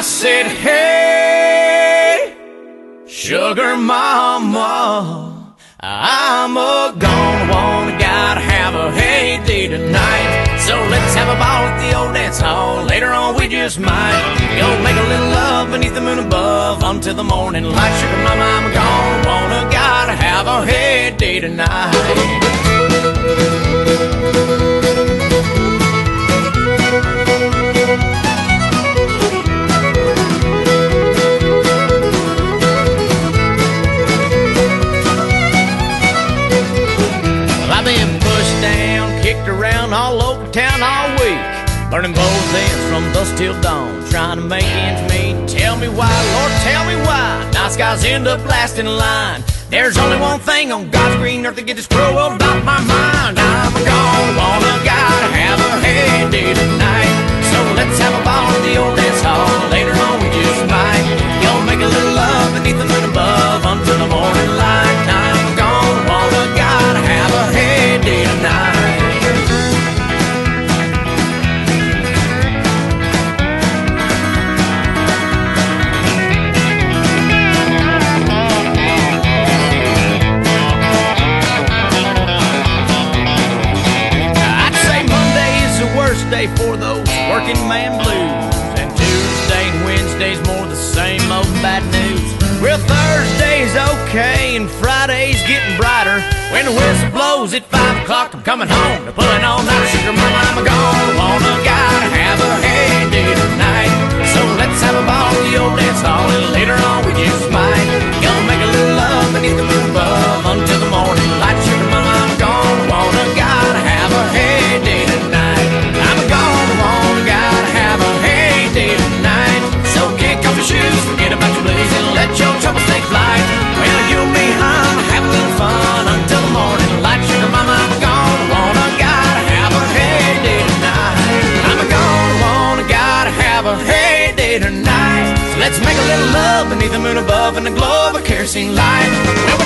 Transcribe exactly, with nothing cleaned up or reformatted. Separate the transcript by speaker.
Speaker 1: said, hey, sugar mama, I'm a gone, wanna, gotta have a heyday tonight. So let's have a ball at the old dance hall. Later on we just might go make a little love beneath the moon above until the morning light. Sugar mama, I'm a gone, wanna, gotta have a heyday tonight. Around all over town all week, burning both ends from dusk till dawn, trying to make ends meet. Tell me why, Lord, tell me why nice guys end up last in line. There's only one thing on God's green earth that get this cruel world off my mind. I'm gone, wanna, gotta have a heyday tonight. So let's have a ball at the old dance hall. Later on we just might go make a little love beneath the moon above until the morning light. I'm gone, wanna, gotta have a heyday tonight. Day for those working man blues, and Tuesday and Wednesday's more the same old bad news. Well, Thursday's okay and Friday's getting brighter. When the whistle blows at five o'clock, I'm coming home to pulling all night. Sugar mama, I'm a gone, wanna, gotta have a heyday tonight. So let's have a ball at the old dance hall, and later on we just might go make a little love beneath the moon above until the morning light. Sugar mama, I'm a gone, wanna, gotta have a heyday tonight. Shoes, forget about your blues and let your troubles take flight. Well, you and me, hon, have a little fun until the morning light. Sugar mama, I'm gone, wanna, gotta have a heyday tonight. I'm a gone, wanna, gotta have a heyday tonight. So let's make a little love beneath the moon above and the glow of a kerosene light. Well,